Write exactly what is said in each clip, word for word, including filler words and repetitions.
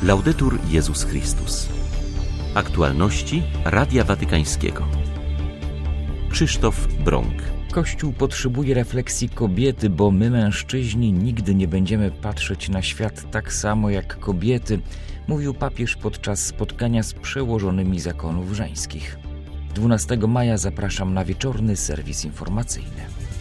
Laudetur Jezus Chrystus. Aktualności Radia Watykańskiego. Krzysztof Brąk. Kościół potrzebuje refleksji kobiety, bo my, mężczyźni, nigdy nie będziemy patrzeć na świat tak samo jak kobiety, mówił papież podczas spotkania z przełożonymi zakonów żeńskich. dwunastego maja zapraszam na wieczorny serwis informacyjny.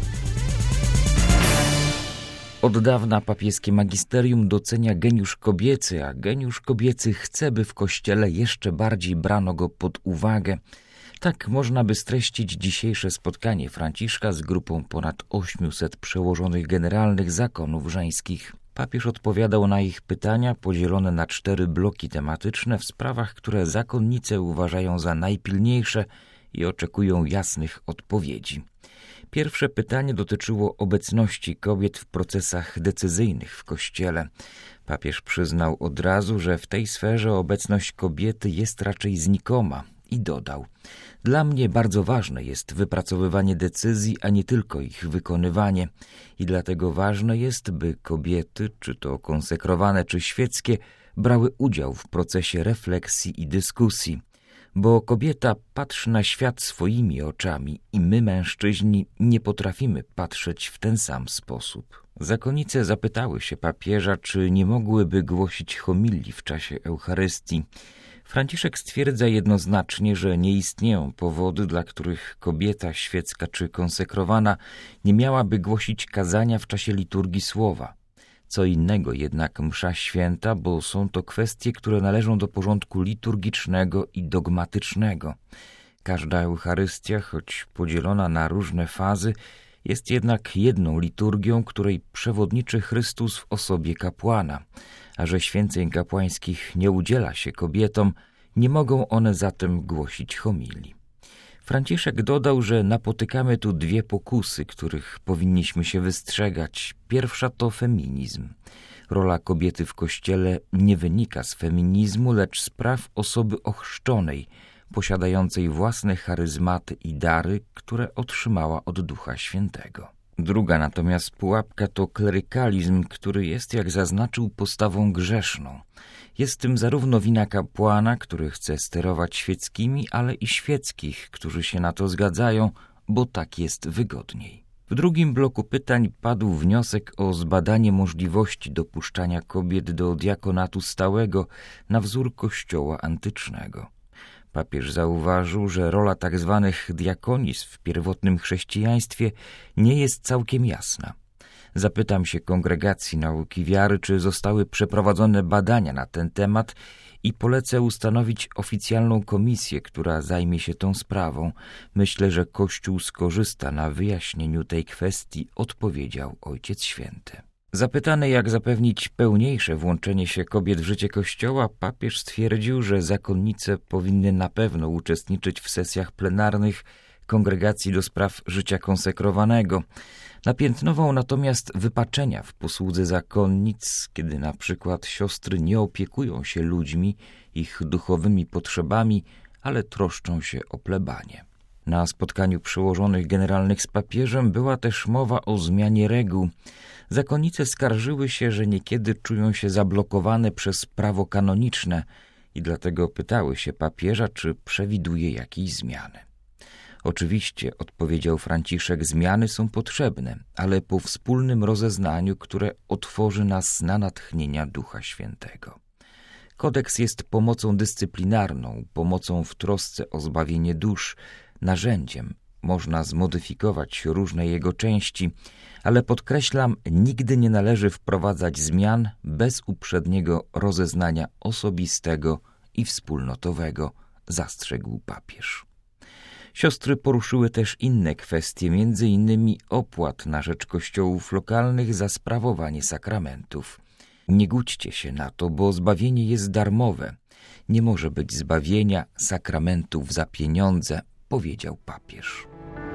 Od dawna papieskie magisterium docenia geniusz kobiecy, a geniusz kobiecy chce, by w Kościele jeszcze bardziej brano go pod uwagę. Tak można by streścić dzisiejsze spotkanie Franciszka z grupą ponad ośmiuset przełożonych generalnych zakonów żeńskich. Papież odpowiadał na ich pytania podzielone na cztery bloki tematyczne w sprawach, które zakonnice uważają za najpilniejsze i oczekują jasnych odpowiedzi. Pierwsze pytanie dotyczyło obecności kobiet w procesach decyzyjnych w Kościele. Papież przyznał od razu, że w tej sferze obecność kobiety jest raczej znikoma i dodał: dla mnie bardzo ważne jest wypracowywanie decyzji, a nie tylko ich wykonywanie. I dlatego ważne jest, by kobiety, czy to konsekrowane, czy świeckie, brały udział w procesie refleksji i dyskusji. Bo kobieta patrzy na świat swoimi oczami i my, mężczyźni, nie potrafimy patrzeć w ten sam sposób. Zakonnice zapytały się papieża, czy nie mogłyby głosić homilii w czasie Eucharystii. Franciszek stwierdza jednoznacznie, że nie istnieją powody, dla których kobieta świecka czy konsekrowana nie miałaby głosić kazania w czasie liturgii słowa. Co innego jednak msza święta, bo są to kwestie, które należą do porządku liturgicznego i dogmatycznego. Każda Eucharystia, choć podzielona na różne fazy, jest jednak jedną liturgią, której przewodniczy Chrystus w osobie kapłana. A że święceń kapłańskich nie udziela się kobietom, nie mogą one zatem głosić homilii. Franciszek dodał, że napotykamy tu dwie pokusy, których powinniśmy się wystrzegać. Pierwsza to feminizm. Rola kobiety w Kościele nie wynika z feminizmu, lecz z praw osoby ochrzczonej, posiadającej własne charyzmaty i dary, które otrzymała od Ducha Świętego. Druga natomiast pułapka to klerykalizm, który jest, jak zaznaczył, postawą grzeszną. Jest tym zarówno wina kapłana, który chce sterować świeckimi, ale i świeckich, którzy się na to zgadzają, bo tak jest wygodniej. W drugim bloku pytań padł wniosek o zbadanie możliwości dopuszczania kobiet do diakonatu stałego na wzór kościoła antycznego. Papież zauważył, że rola tak zwanych diakonis w pierwotnym chrześcijaństwie nie jest całkiem jasna. Zapytam się Kongregacji Nauki Wiary, czy zostały przeprowadzone badania na ten temat i polecę ustanowić oficjalną komisję, która zajmie się tą sprawą. Myślę, że Kościół skorzysta na wyjaśnieniu tej kwestii, odpowiedział Ojciec Święty. Zapytany, jak zapewnić pełniejsze włączenie się kobiet w życie Kościoła, papież stwierdził, że zakonnice powinny na pewno uczestniczyć w sesjach plenarnych Kongregacji do spraw życia konsekrowanego. Napiętnował natomiast wypaczenia w posłudze zakonnic, kiedy na przykład siostry nie opiekują się ludźmi, ich duchowymi potrzebami, ale troszczą się o plebanie. Na spotkaniu przełożonych generalnych z papieżem była też mowa o zmianie reguł. Zakonnice skarżyły się, że niekiedy czują się zablokowane przez prawo kanoniczne i dlatego pytały się papieża, czy przewiduje jakieś zmiany. Oczywiście, odpowiedział Franciszek, zmiany są potrzebne, ale po wspólnym rozeznaniu, które otworzy nas na natchnienia Ducha Świętego. Kodeks jest pomocą dyscyplinarną, pomocą w trosce o zbawienie dusz, narzędziem. Można zmodyfikować różne jego części, ale podkreślam, nigdy nie należy wprowadzać zmian bez uprzedniego rozeznania osobistego i wspólnotowego, zastrzegł papież. Siostry poruszyły też inne kwestie, między innymi opłat na rzecz kościołów lokalnych za sprawowanie sakramentów. Nie gódźcie się na to, bo zbawienie jest darmowe. Nie może być zbawienia sakramentów za pieniądze, powiedział papież.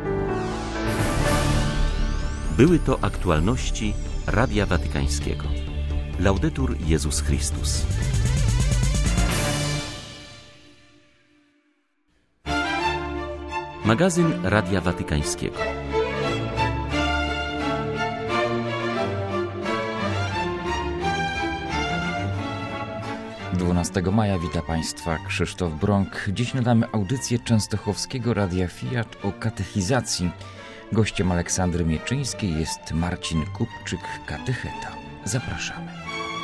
Były to aktualności Radia Watykańskiego. Laudetur Jezus Chrystus. Magazyn Radia Watykańskiego. dwunastego maja wita Państwa Krzysztof Brąk. Dziś nadamy audycję częstochowskiego Radia Fiat o katechizacji. Gościem Aleksandry Mieczyńskiej jest Marcin Kupczyk, katecheta. Zapraszamy.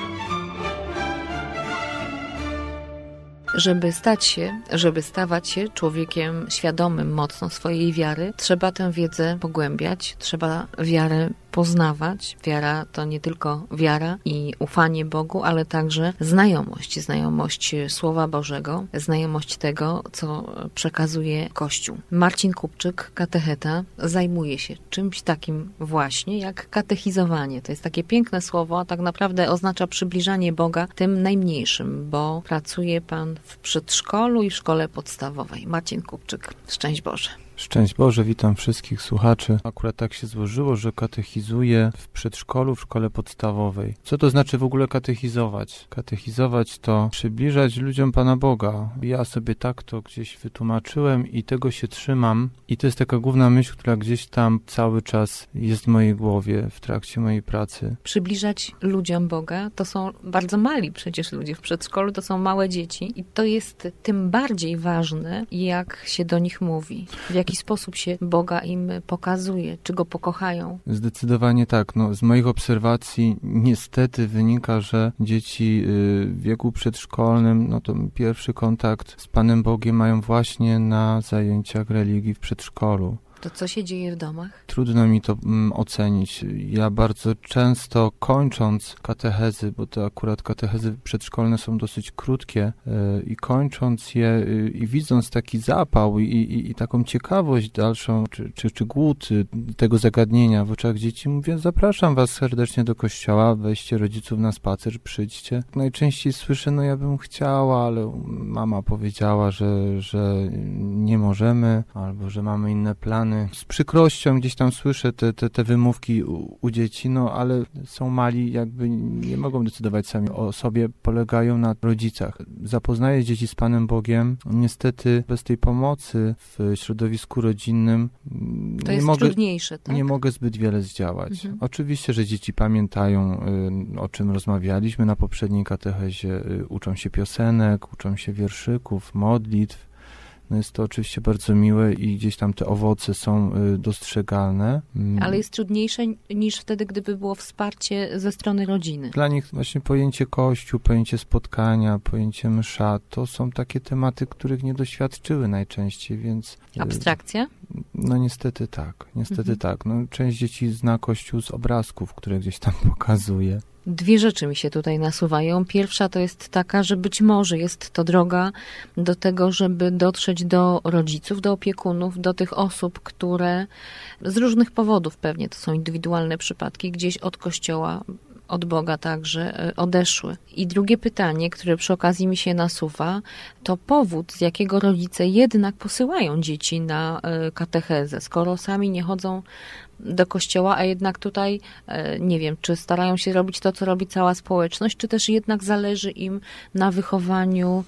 Żeby stać się, żeby stawać się człowiekiem świadomym mocno swojej wiary, trzeba tę wiedzę pogłębiać, trzeba wiarę poznawać. Wiara to nie tylko wiara i ufanie Bogu, ale także znajomość, znajomość Słowa Bożego, znajomość tego, co przekazuje Kościół. Marcin Kupczyk, katecheta, zajmuje się czymś takim właśnie jak katechizowanie. To jest takie piękne słowo, a tak naprawdę oznacza przybliżanie Boga tym najmniejszym, bo pracuje Pan w przedszkolu i w szkole podstawowej. Marcin Kupczyk, szczęść Boże. Szczęść Boże, witam wszystkich słuchaczy. Akurat tak się złożyło, że katechizuję w przedszkolu, w szkole podstawowej. Co to znaczy w ogóle katechizować? Katechizować to przybliżać ludziom Pana Boga. Ja sobie tak to gdzieś wytłumaczyłem i tego się trzymam. I to jest taka główna myśl, która gdzieś tam cały czas jest w mojej głowie w trakcie mojej pracy. Przybliżać ludziom Boga to są bardzo mali przecież ludzie w przedszkolu, to są małe dzieci i to jest tym bardziej ważne, jak się do nich mówi. W jaki sposób się Boga im pokazuje, czy Go pokochają? Zdecydowanie tak. No, z moich obserwacji niestety wynika, że dzieci w wieku przedszkolnym, no to pierwszy kontakt z Panem Bogiem mają właśnie na zajęciach religii w przedszkolu. To co się dzieje w domach? Trudno mi to mm, ocenić. Ja bardzo często kończąc katechezy, bo to akurat katechezy przedszkolne są dosyć krótkie yy, i kończąc je yy, i widząc taki zapał i, i, i taką ciekawość dalszą, czy, czy, czy głód yy, tego zagadnienia w oczach dzieci, mówię, zapraszam was serdecznie do kościoła, weźcie rodziców na spacer, przyjdźcie. Najczęściej słyszę, no ja bym chciała, ale mama powiedziała, że, że nie możemy, albo że mamy inne plany. Z przykrością gdzieś tam słyszę te, te, te wymówki u, u dzieci, no ale są mali, jakby nie mogą decydować sami o sobie, polegają na rodzicach. Zapoznaję dzieci z Panem Bogiem. Niestety bez tej pomocy w środowisku rodzinnym to nie, jest mogę, trudniejsze, tak? nie mogę zbyt wiele zdziałać. Mhm. Oczywiście, że dzieci pamiętają, y, o czym rozmawialiśmy na poprzedniej katechezie, y, uczą się piosenek, uczą się wierszyków, modlitw. No jest to oczywiście bardzo miłe i gdzieś tam te owoce są y, dostrzegalne. Ale jest trudniejsze niż wtedy, gdyby było wsparcie ze strony rodziny. Dla nich właśnie pojęcie Kościół, pojęcie spotkania, pojęcie msza, to są takie tematy, których nie doświadczyły najczęściej, więc... Y, Abstrakcja? No niestety tak, niestety mhm. tak. No, część dzieci zna Kościół z obrazków, które gdzieś tam pokazuje. Dwie rzeczy mi się tutaj nasuwają. Pierwsza to jest taka, że być może jest to droga do tego, żeby dotrzeć do rodziców, do opiekunów, do tych osób, które z różnych powodów, pewnie to są indywidualne przypadki, gdzieś od Kościoła, od Boga także odeszły. I drugie pytanie, które przy okazji mi się nasuwa, to powód, z jakiego rodzice jednak posyłają dzieci na katechezę, skoro sami nie chodzą do kościoła, a jednak tutaj, nie wiem, czy starają się robić to, co robi cała społeczność, czy też jednak zależy im na wychowaniu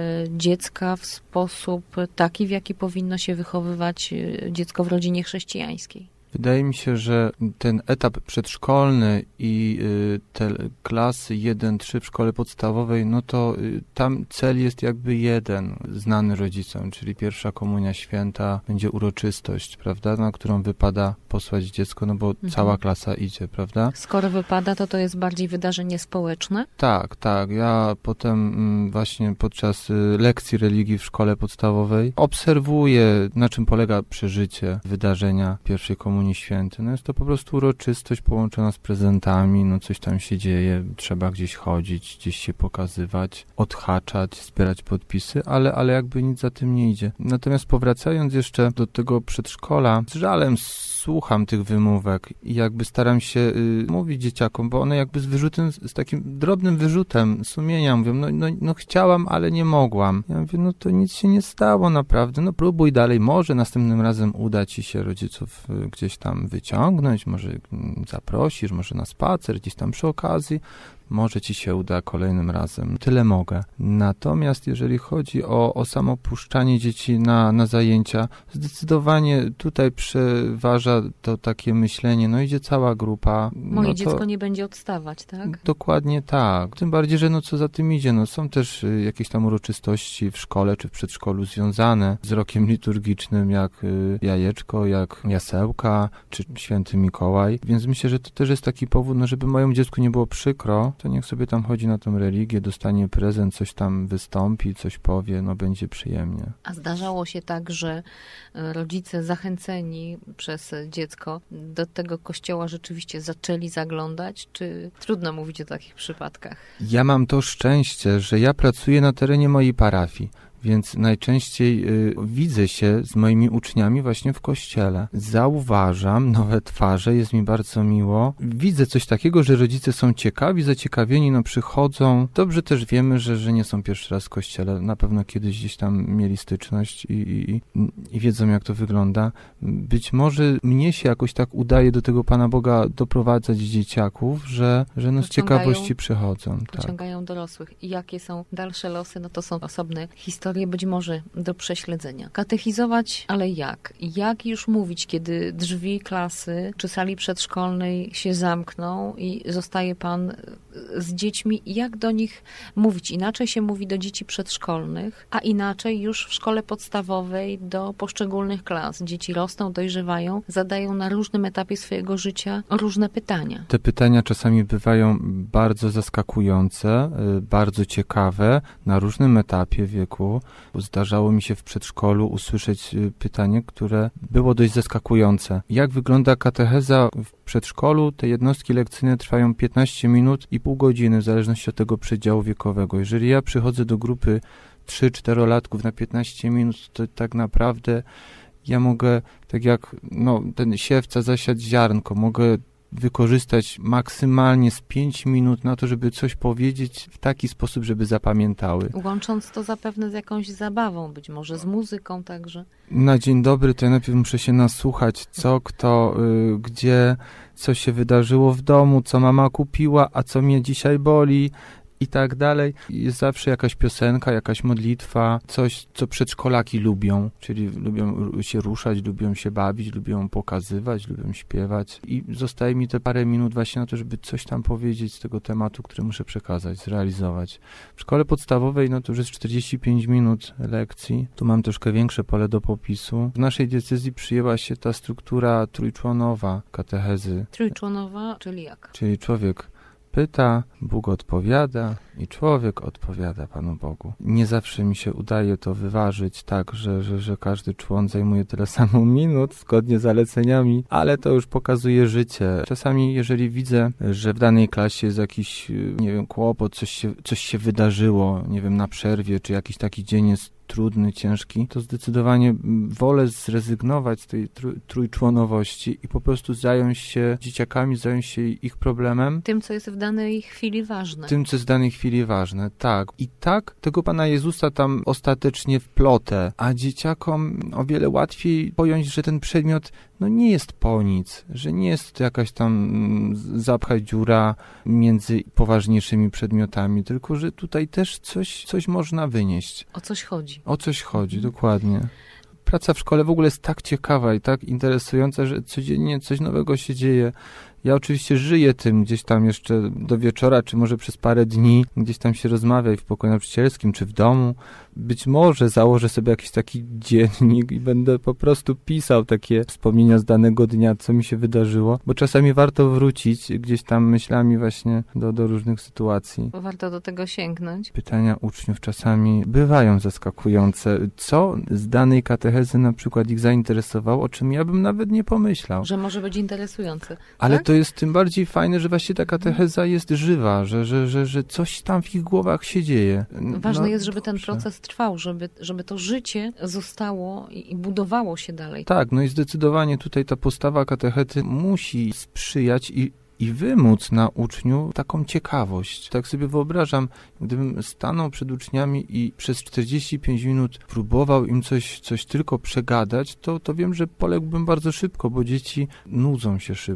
dziecka w sposób taki, w jaki powinno się wychowywać dziecko w rodzinie chrześcijańskiej. Wydaje mi się, że ten etap przedszkolny i y, te klasy jeden trzy w szkole podstawowej, no to y, tam cel jest jakby jeden, znany rodzicom, czyli pierwsza komunia święta, będzie uroczystość, prawda, na którą wypada posłać dziecko, no bo mhm. cała klasa idzie, prawda? Skoro wypada, to to jest bardziej wydarzenie społeczne? Tak, tak. Ja potem mm, właśnie podczas y, lekcji religii w szkole podstawowej obserwuję, na czym polega przeżycie wydarzenia pierwszej komunii święty. No jest to po prostu uroczystość połączona z prezentami, no coś tam się dzieje, trzeba gdzieś chodzić, gdzieś się pokazywać, odhaczać, zbierać podpisy, ale, ale jakby nic za tym nie idzie. Natomiast powracając jeszcze do tego przedszkola, z żalem słucham tych wymówek i jakby staram się y, mówić dzieciakom, bo one jakby z wyrzutem, z takim drobnym wyrzutem sumienia mówią, no, no, no chciałam, ale nie mogłam. Ja mówię, no to nic się nie stało naprawdę, no próbuj dalej, może następnym razem uda ci się rodziców y, gdzieś tam wyciągnąć, może y, zaprosisz, może na spacer, gdzieś tam przy okazji. może ci się uda kolejnym razem. Tyle mogę. Natomiast jeżeli chodzi o, o samo puszczanie dzieci na, na zajęcia, zdecydowanie tutaj przeważa to takie myślenie, no idzie cała grupa. Moje no dziecko to... nie będzie odstawać, tak? Dokładnie tak. Tym bardziej, że no co za tym idzie, no są też y, jakieś tam uroczystości w szkole czy w przedszkolu związane z rokiem liturgicznym, jak y, jajeczko, jak jasełka, czy święty Mikołaj. Więc myślę, że to też jest taki powód, no żeby mojemu dziecku nie było przykro, to niech sobie tam chodzi na tą religię, dostanie prezent, coś tam wystąpi, coś powie, no będzie przyjemnie. A zdarzało się tak, że rodzice zachęceni przez dziecko do tego kościoła rzeczywiście zaczęli zaglądać, czy trudno mówić o takich przypadkach? Ja mam to szczęście, że ja pracuję na terenie mojej parafii. Więc najczęściej y, widzę się z moimi uczniami właśnie w kościele. Zauważam nowe twarze, jest mi bardzo miło. Widzę coś takiego, że rodzice są ciekawi, zaciekawieni, no przychodzą. Dobrze też wiemy, że, że nie są pierwszy raz w kościele. Na pewno kiedyś gdzieś tam mieli styczność i, i, i wiedzą, jak to wygląda. Być może mnie się jakoś tak udaje do tego Pana Boga doprowadzać dzieciaków, że, że no z ciekawości przychodzą. Pociągają tak. dorosłych. I jakie są dalsze losy, no to są osobne historie, być może do prześledzenia. Katechizować, ale jak? Jak już mówić, kiedy drzwi klasy czy sali przedszkolnej się zamkną i zostaje pan z dziećmi? Jak do nich mówić? Inaczej się mówi do dzieci przedszkolnych, a inaczej już w szkole podstawowej do poszczególnych klas. Dzieci rosną, dojrzewają, zadają na różnym etapie swojego życia różne pytania. Te pytania czasami bywają bardzo zaskakujące, bardzo ciekawe na różnym etapie wieku. Zdarzało mi się w przedszkolu usłyszeć pytanie, które było dość zaskakujące. Jak wygląda katecheza w przedszkolu? Te jednostki lekcyjne trwają piętnaście minut i pół godziny, w zależności od tego przedziału wiekowego. Jeżeli ja przychodzę do grupy trzy-czterolatków na piętnaście minut, to tak naprawdę ja mogę, tak jak no, ten siewca zasiać ziarnko, mogę wykorzystać maksymalnie z pięć minut na to, żeby coś powiedzieć w taki sposób, żeby zapamiętały. Łącząc to zapewne z jakąś zabawą, być może z muzyką także. Na dzień dobry to ja najpierw muszę się nasłuchać, co, kto, y, gdzie, co się wydarzyło w domu, co mama kupiła, a co mnie dzisiaj boli i tak dalej. Jest zawsze jakaś piosenka, jakaś modlitwa, coś, co przedszkolaki lubią, czyli lubią się ruszać, lubią się bawić, lubią pokazywać, lubią śpiewać i zostaje mi te parę minut właśnie na to, żeby coś tam powiedzieć z tego tematu, który muszę przekazać, zrealizować. W szkole podstawowej, no to już jest czterdzieści pięć minut lekcji, tu mam troszkę większe pole do popisu. W naszej diecezji przyjęła się ta struktura trójczłonowa katechezy. Trójczłonowa, czyli jak? Czyli człowiek pyta, Bóg odpowiada i człowiek odpowiada Panu Bogu. Nie zawsze mi się udaje to wyważyć tak, że, że, że każdy człon zajmuje tyle samo minut zgodnie z zaleceniami, ale to już pokazuje życie. Czasami jeżeli widzę, że w danej klasie jest jakiś, nie wiem, kłopot, coś się, coś się wydarzyło, nie wiem, na przerwie, czy jakiś taki dzień jest trudny, ciężki, to zdecydowanie wolę zrezygnować z tej trój, trójczłonowości i po prostu zająć się dzieciakami, zająć się ich problemem. Tym, co jest w danej chwili ważne. Tym, co jest w danej chwili ważne, tak. I tak tego Pana Jezusa tam ostatecznie wplotę, a dzieciakom o wiele łatwiej pojąć, że ten przedmiot no nie jest po nic, że nie jest to jakaś tam zapchać dziura między poważniejszymi przedmiotami, tylko że tutaj też coś, coś można wynieść. O coś chodzi. O coś chodzi, mhm. Dokładnie. Praca w szkole w ogóle jest tak ciekawa i tak interesująca, że codziennie coś nowego się dzieje. Ja oczywiście żyję tym gdzieś tam jeszcze do wieczora, czy może przez parę dni, gdzieś tam się rozmawia i w pokoju nauczycielskim, czy w domu. Być może założę sobie jakiś taki dziennik i będę po prostu pisał takie wspomnienia z danego dnia, co mi się wydarzyło, bo czasami warto wrócić gdzieś tam myślami właśnie do, do różnych sytuacji. Warto do tego sięgnąć. Pytania uczniów czasami bywają zaskakujące. Co z danej katechezy na przykład ich zainteresowało, o czym ja bym nawet nie pomyślał. Że może być interesujące. Ale tak? to jest tym bardziej fajne, że właśnie ta katecheza jest żywa, że, że, że, że coś tam w ich głowach się dzieje. Ważne no, jest, żeby dobrze. ten proces trwał, żeby, żeby to życie zostało i, i budowało się dalej. Tak, no i zdecydowanie tutaj ta postawa katechety musi sprzyjać i i wymóc na uczniu taką ciekawość. Tak sobie wyobrażam, gdybym stanął przed uczniami i przez czterdzieści pięć minut próbował im coś, coś tylko przegadać, to, to wiem, że poległbym bardzo szybko, bo dzieci nudzą się szybko.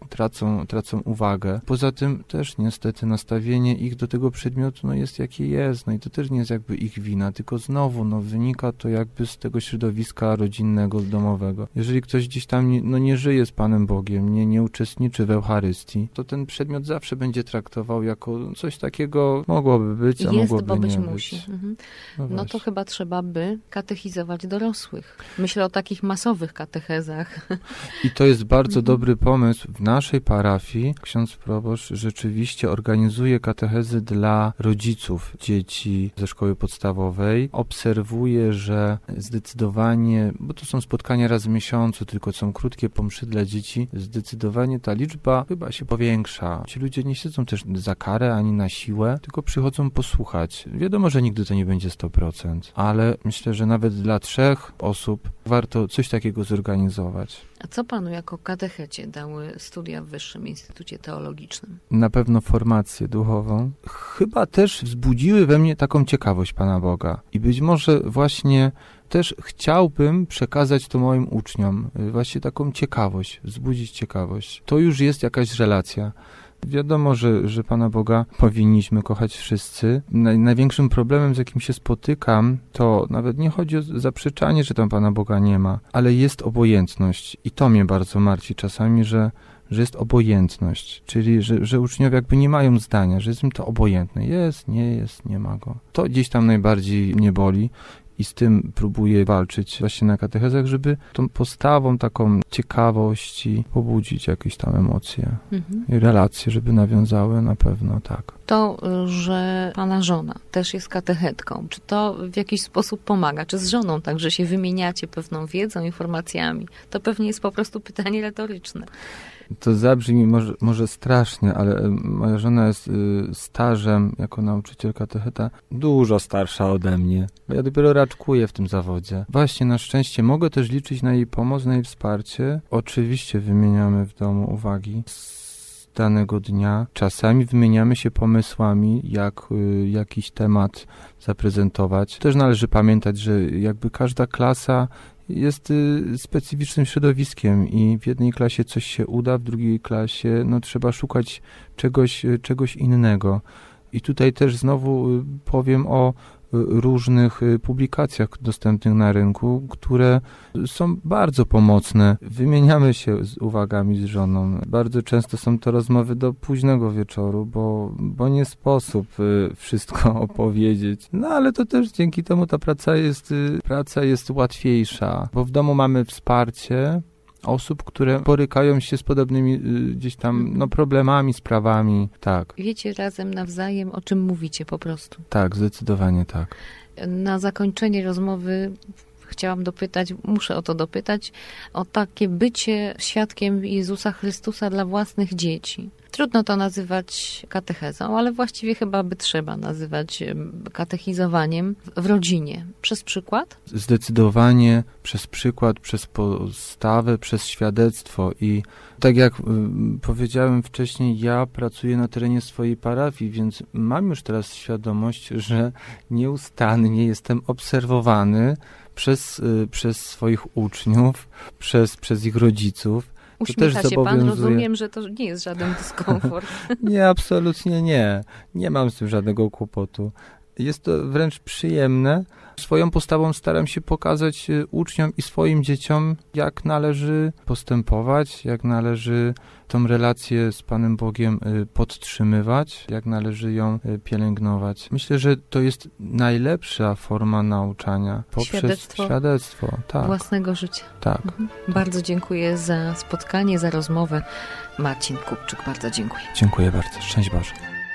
tracą, tracą uwagę. Poza tym też niestety nastawienie ich do tego przedmiotu no jest jakie jest, no i to też nie jest jakby ich wina, tylko znowu no wynika to jakby z tego środowiska rodzinnego, domowego. Jeżeli ktoś gdzieś tam nie, no nie żyje z Panem Bogiem, nie, nie uczestniczy w Eucharystii, to ten przedmiot zawsze będzie traktował jako coś takiego mogłoby być, a jest, mogłoby bo być nie musi. być. Mhm. No, No to chyba trzeba by katechizować dorosłych. Myślę o takich masowych katechezach. I to jest bardzo Mhm. dobry pomysł. W naszej parafii ksiądz proboszcz rzeczywiście organizuje katechezy dla rodziców dzieci ze szkoły podstawowej. Obserwuje, że zdecydowanie, bo to są spotkania raz w miesiącu, tylko są krótkie pomszy dla dzieci, zdecydowanie ta liczba chyba się powiększa. Ci ludzie nie siedzą też za karę ani na siłę, tylko przychodzą posłuchać. Wiadomo, że nigdy to nie będzie sto procent, ale myślę, że nawet dla trzech osób warto coś takiego zorganizować. A co panu jako katechecie dały studia w Wyższym Instytucie Teologicznym? Na pewno formację duchową. Chyba też wzbudziły we mnie taką ciekawość Pana Boga. I być może właśnie też chciałbym przekazać to moim uczniom. Właśnie taką ciekawość, wzbudzić ciekawość. To już jest jakaś relacja. Wiadomo, że, że Pana Boga powinniśmy kochać wszyscy. Naj, największym problemem, z jakim się spotykam, to nawet nie chodzi o zaprzeczanie, że tam Pana Boga nie ma, ale jest obojętność. I to mnie bardzo martwi czasami, że, że jest obojętność. Czyli, że, że uczniowie jakby nie mają zdania, że jest im to obojętne. Jest, nie jest, nie ma go. To gdzieś tam najbardziej mnie boli. I z tym próbuję walczyć właśnie na katechezach, żeby tą postawą taką ciekawości pobudzić jakieś tam emocje Mhm. i relacje, żeby nawiązały na pewno, tak. To, że pana żona też jest katechetką, czy to w jakiś sposób pomaga? Czy z żoną także się wymieniacie pewną wiedzą, informacjami? To pewnie jest po prostu pytanie retoryczne. To zabrzmi może, może strasznie, ale moja żona jest y, stażem jako nauczyciel katecheta dużo starsza ode mnie. Ja dopiero raczkuję w tym zawodzie. Właśnie na szczęście mogę też liczyć na jej pomoc, na jej wsparcie. Oczywiście wymieniamy w domu uwagi z danego dnia. Czasami wymieniamy się pomysłami, jak y, jakiś temat zaprezentować. Też należy pamiętać, że jakby każda klasa jest y, specyficznym środowiskiem i w jednej klasie coś się uda, w drugiej klasie no, trzeba szukać czegoś, y, czegoś innego. I tutaj też znowu y, powiem o y, różnych y, publikacjach dostępnych na rynku, które są bardzo pomocne. Wymieniamy się z uwagami z żoną. Bardzo często są to rozmowy do późnego wieczoru, bo, bo nie sposób y, wszystko opowiedzieć. No ale to też dzięki temu ta praca jest, y, praca jest łatwiejsza, bo w domu mamy wsparcie osób, które borykają się z podobnymi y, gdzieś tam no, problemami, sprawami. Tak, Wiecie razem nawzajem, o czym mówicie po prostu. tak, zdecydowanie tak. Na zakończenie rozmowy chciałam dopytać, muszę o to dopytać, o takie bycie świadkiem Jezusa Chrystusa dla własnych dzieci. Trudno to nazywać katechezą, ale właściwie chyba by trzeba nazywać katechizowaniem w rodzinie. Przez przykład? Zdecydowanie przez przykład, przez postawę, przez świadectwo i tak jak y, powiedziałem wcześniej, ja pracuję na terenie swojej parafii, więc mam już teraz świadomość, że nieustannie jestem obserwowany przez, y, przez swoich uczniów, przez, przez ich rodziców. Uśmiecha też się pan, zobowiązuje- rozumiem, że to nie jest żaden dyskomfort. Nie, absolutnie nie. Nie mam z tym żadnego kłopotu. Jest to wręcz przyjemne. Swoją postawą staram się pokazać y, uczniom i swoim dzieciom, jak należy postępować, jak należy tą relację z Panem Bogiem y, podtrzymywać, jak należy ją y, pielęgnować. Myślę, że to jest najlepsza forma nauczania. Poprzez Świadectwo. świadectwo. Tak, Własnego życia. tak. Mhm. Bardzo dziękuję za spotkanie, za rozmowę. Marcin Kupczyk, bardzo dziękuję. Dziękuję bardzo. Szczęść Boże.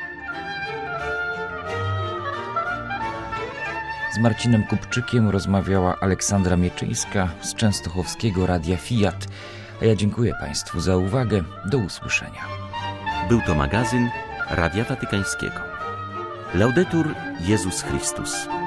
Z Marcinem Kupczykiem rozmawiała Aleksandra Mieczyńska z częstochowskiego Radia Fiat. A ja dziękuję Państwu za uwagę. Do usłyszenia. Był to magazyn Radia Watykańskiego. Laudetur Jezus Chrystus.